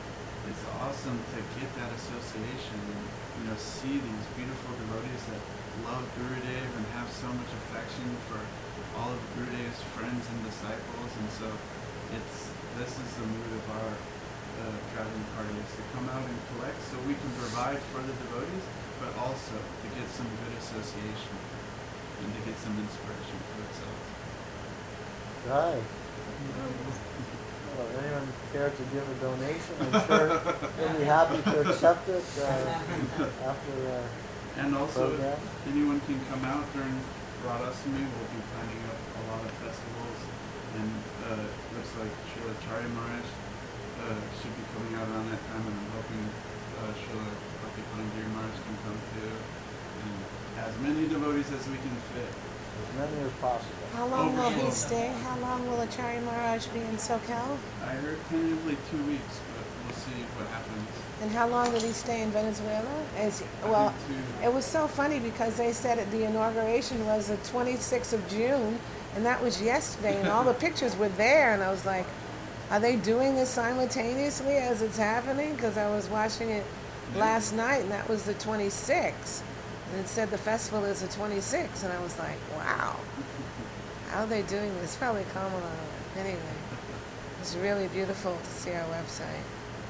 it's awesome to get that association and, you know, see these beautiful devotees that love Gurudev and have so much affection for all of Gurudev's friends and disciples. And so it's, this is the mood of our uh, traveling party, is to come out and collect so we can provide for the devotees, but also to get some good association and to get some inspiration for ourselves. Right. Well, anyone care to give a donation? I'm sure they'll be happy to accept it uh, after uh, And also, program. if anyone can come out during Radhastami, we'll be planning up a lot of festivals, and uh, looks like Srila Charya Maharaj uh, should be coming out around that time, and I'm hoping uh, Srila Bhakti Maharaj can come too, and as many devotees as we can fit. As many as possible. How long will he Overflow. stay? How long will Acharya Maharaj be in SoCal? I heard tentatively two weeks, but we'll see what happens. And how long did he stay in Venezuela? As, I well, think two- it was so funny because they said that the inauguration was the twenty-sixth of June, and that was yesterday, and all the pictures were there, and I was like, are they doing this simultaneously as it's happening? Because I was watching it last night, and that was the twenty-sixth. And it said the festival is the twenty-sixth, and I was like, wow. How are they doing this? Probably Kamala. Anyway, it's really beautiful to see our website.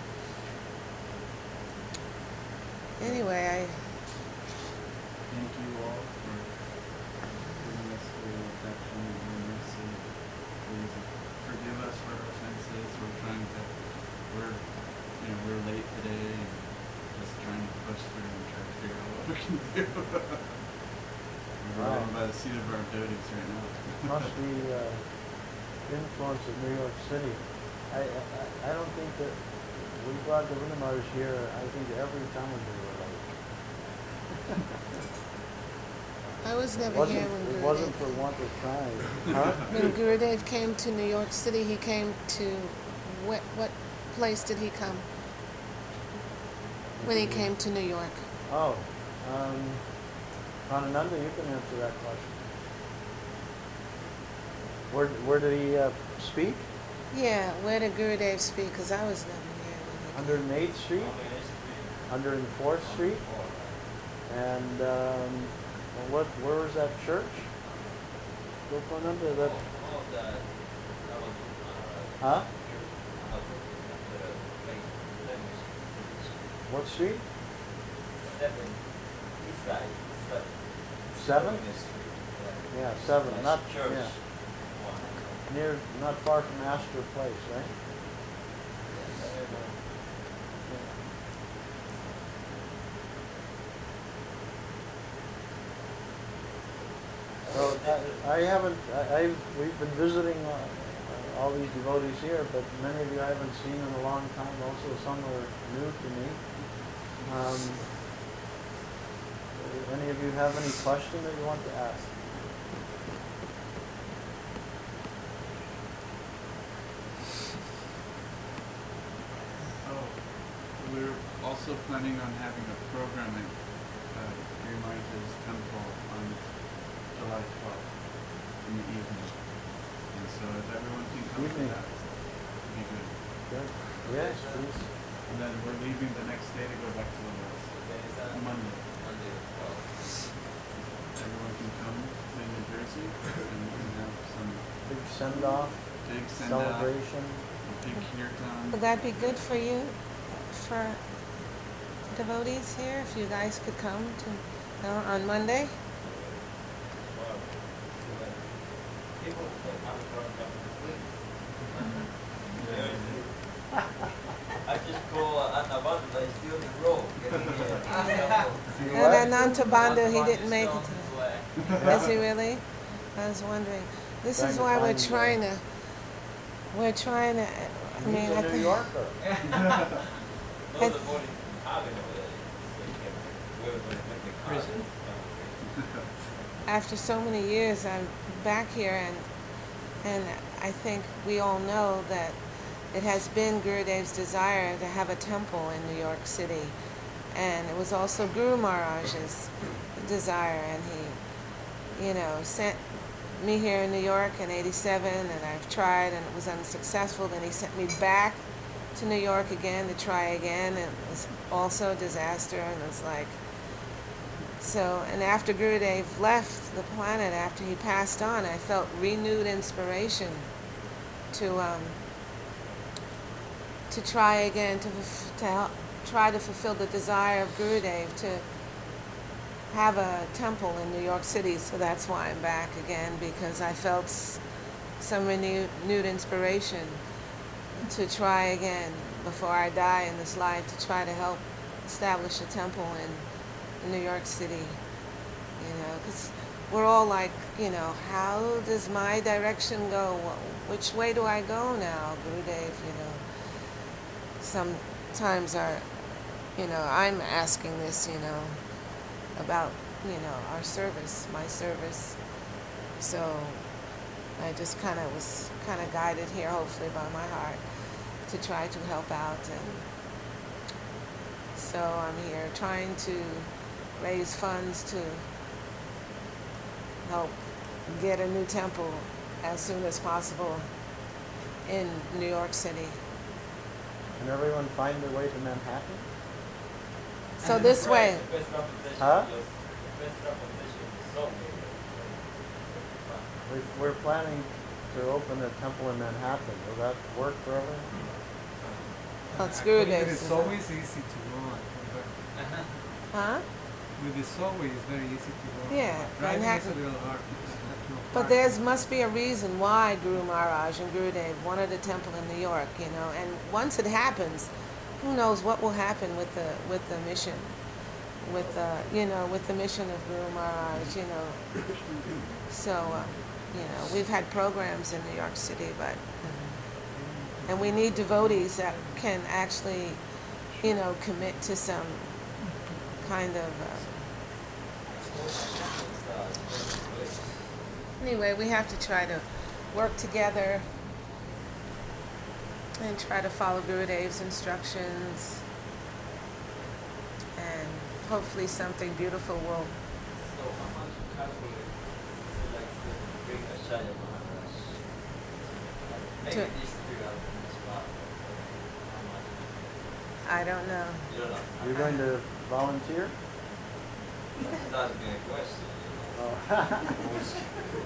Anyway, I Thank you all for giving us your affection and your mercy. Please forgive us for our offenses. We're trying to, we're, you know, we're late today and just trying to push through and try to figure out what we can do. We're Wow. right by the seat of our devotees right now. Must be uh, influence of New York City. I, I I don't think that we brought the Vinamars here. I think every time we were late. I was It never wasn't, here when it wasn't for Gurudev. want of trying. Huh? When Gurudev came to New York City, he came to what? What place did he come? When he came to New York. Oh, um, Pranananda, you can answer that question. Where where did he uh, speak? Yeah, where did Gurudev speak? Because I was never here when he Under eighth Street, under fourth Street, and um, what? Where was that church? Gopalnanda, that huh? What street? Seven? Yeah, seven. Not church. yeah. Near, not far from Astor Place, right? So I, I haven't. I, I've we've been visiting uh, all these devotees here, but many of you I haven't seen in a long time. Also, some are new to me. Um, any of you have any question that you want to ask? Oh, we're also planning on having a program at uh, Guru Maharaj's temple on July twelfth in the evening. And so if everyone can come to Evening. that, it'd be good. Good. Yes, please. And then we're leaving the next day to go back to the West. Monday. Everyone can come to New Jersey and we can have some Big send off, big send out, celebration. big kirtan. Would that be good for you, for devotees here, if you guys could come to uh, on Monday? I just call Anna Banda, he's still on the road. Getting here. And Ananta Bandhu, he didn't make it today. Is he really? I was wondering. This Trying is to why we're find, uh, trying to, we're trying to, I mean, He's I a New think, Yorker. No, the body having over there. Where we're going to make the car. Prison? after so many years, I'm back here, and and I think we all know that it has been Gurudev's desire to have a temple in New York City, and it was also Guru Maharaj's desire, and he, you know, sent me here in New York in eighty-seven, and I've tried, and it was unsuccessful. Then he sent me back to New York again to try again, and it was also a disaster. And it was like, so, and after Gurudev left the planet, after he passed on, I felt renewed inspiration to um, to try again, to f- to help, try to fulfill the desire of Gurudev to have a temple in New York City. So that's why I'm back again, because I felt s- some renewed, renewed inspiration to try again before I die in this life, to try to help establish a temple in, in New York City. You know, because we're all like, you know, how does my direction go? Wh- Which way do I go now, Gurudev? You know, sometimes our, you know, I'm asking this, you know, about, you know, our service, my service. So I just kind of was kind of guided here, hopefully by my heart, to try to help out. And so I'm here trying to raise funds to help get a new temple as soon as possible in New York City. Can everyone find their way to Manhattan? So this way, The best representation Huh? is the best representation is so many. We- We're planning to open a temple in Manhattan. Will that work for everyone? oh, it's Actually, Gurudev. With the subway, it's easy to go. I compare. Huh? With the subway, it's very easy to go. Yeah, Driving Manhattan. is a little hard. because there's no But parking. there must be a reason why Guru Maharaj and Gurudev wanted a temple in New York, you know. And once it happens, who knows what will happen with the with the mission, with the you know with the mission of Guru Maharaj, you know. So, uh, you know, we've had programs in New York City, but and we need devotees that can actually, you know, commit to some kind of. Uh, Anyway, we have to try to work together and try to follow Gurudev's instructions, and hopefully something beautiful will. So how much capital is like to bring Acharya Maharaj? Maybe To- these three are in the spot. How much? I don't know. You don't know. You're going to volunteer? That's not being a question. You know. Oh.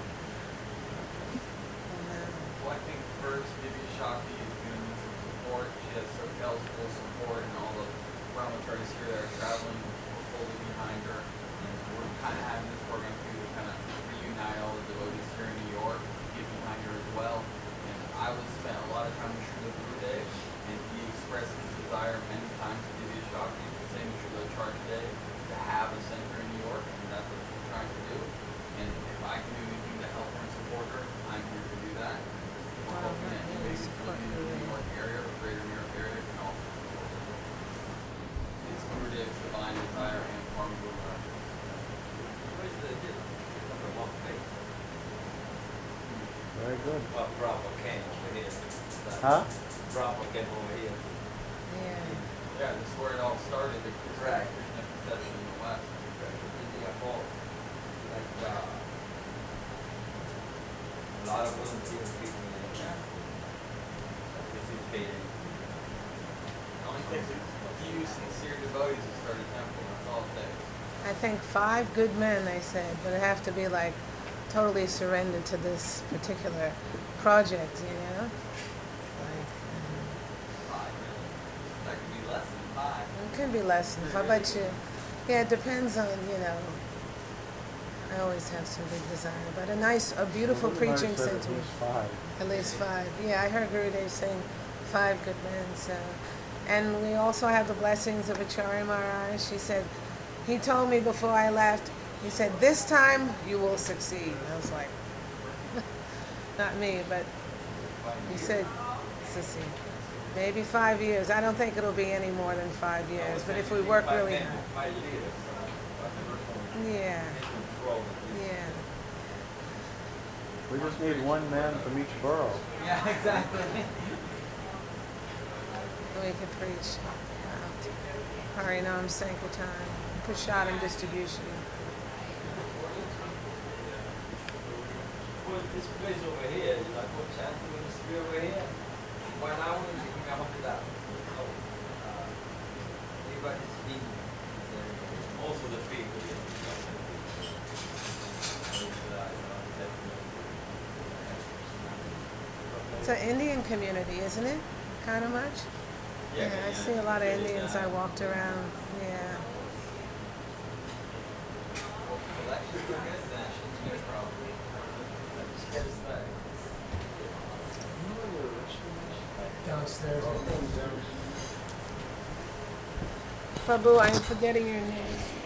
Well, I think first, Divya Shakti is going to need some support. She has Sotel's full support, and all the brahmacharis here that are traveling are fully behind her. And we're kind of having this program too to kind of reunite all the devotees here in New York, get behind her as well. And I was spent a lot of time with Srila Gurudev, and he expressed his desire many times to Divya Shakti, same as Srila Charge Day, to have a center in New York, and that's what we're trying to do. And if I can do anything to help her and support her, I'm here to do that. We're Wow, hoping that that really maybe support in the Gurudev. New York area or greater New York area can also support her. It's Gurudev's divine desire and Kwame Guru Maharaj. Where's the hit? Number one place. Very good. Well, Prabhupada came over here. That- Huh? Prabhupada came over here. Yeah. Yeah, this is where it all started, the Krishna, Right. Krishna conception in the West. India Hall. Like, uh, a lot of volunteer people in there. Participating. It only takes a few sincere devotees to start a temple, that's all it takes. I think five good men, they said, but it have to be like totally surrendered to this particular project, you know. Like, um, Five, really. That could be less than five. it could be less than five, but you, yeah, it depends on, you know. I always have some big desire, but a nice, a beautiful Well, Guru preaching Maharaj said center. at least five. At least five. Yeah, I heard Gurudev saying five good men. So, and we also have the blessings of Acharya Maharaj. He said, he told me before I left, he said, this time you will succeed. I was like, not me, but he said, succeed. Maybe five years. I don't think it'll be any more than five years, but if we work Five really men, hard. Five leaders. Yeah, Control. yeah. We just need one man from each borough. Yeah, exactly. We could preach out. Harinam Sankirtan, Prasadam distribution. Well, this place over here, you like, what chance do we over here? Why not? We can come up with that. an Indian community, isn't it? Kind of much. Yeah, I see a lot of Indians. I walked around. Yeah. Well, collections are good, then it shouldn't be a problem. That's just that. Downstairs. Prabhu, I'm forgetting your name.